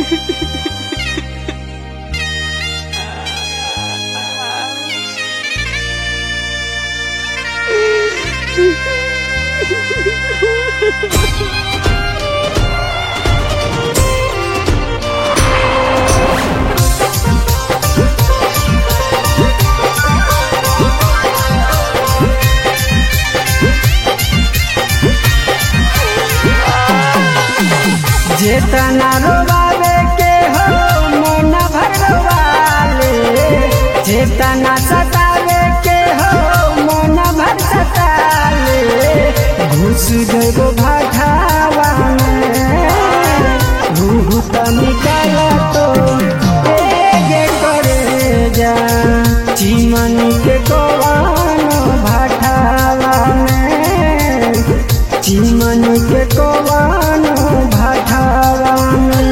जेतना रोवावे के हो मन भरवाले, जेतना सतावे के हो मन भर सताले। घुस जइबो भाठावा में रूह त निकाल तो एगे करे जा। चिमन के कोवान भाठावा में, चिमन के कोवान भाठावा में।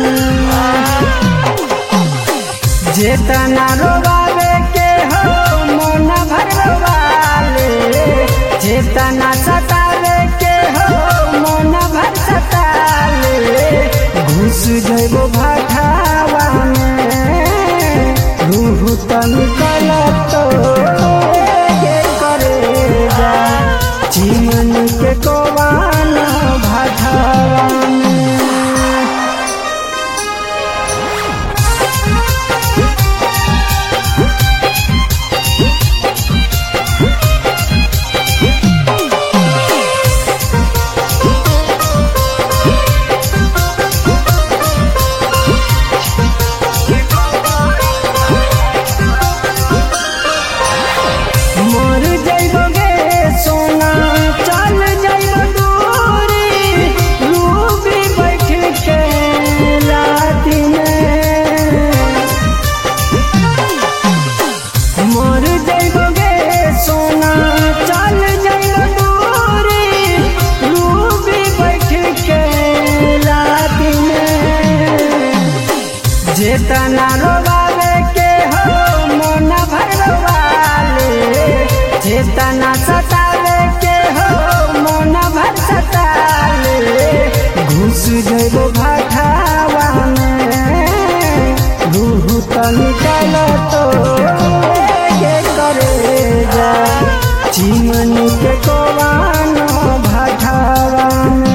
जेतना रोवावे के हो मन भरवाले, जेतना सतावे के हो मन भर सताले। घुस जइबो भाठावा में रूह त निकल तो एगे करे जा। चिमन के कोवान भाठावा में। जेतना रोवावे के हो मन भरवाले, जेतना सतावे के हो मन भर सताले। घुस जइबो भाठावा में रूह त निकाल तो एगे करे जा। चिमन के कोवान भाठावा में।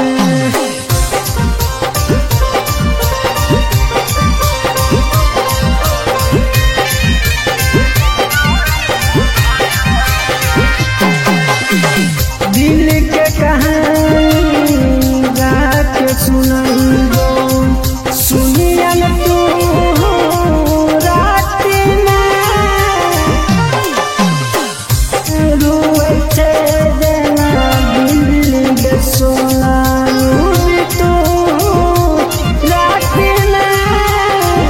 दिल के कहानी रात सुनइबो, सुनियन तू रात में। रोए छे देना दिल के सोना तू रात में।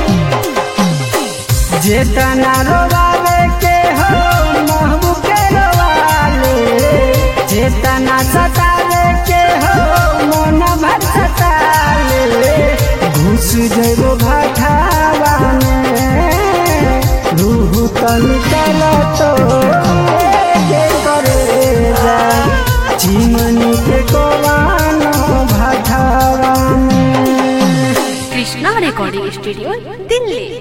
जेतना रोवावे के हो महबूब के रोवाले, जेतना सतावे के हो मन भर सताले। घुस जइबो भाठावा में रूह त निकाल तो एगे करे जा। चिमन के कोवान भाठावा में। Krishna recording studio, Delhi.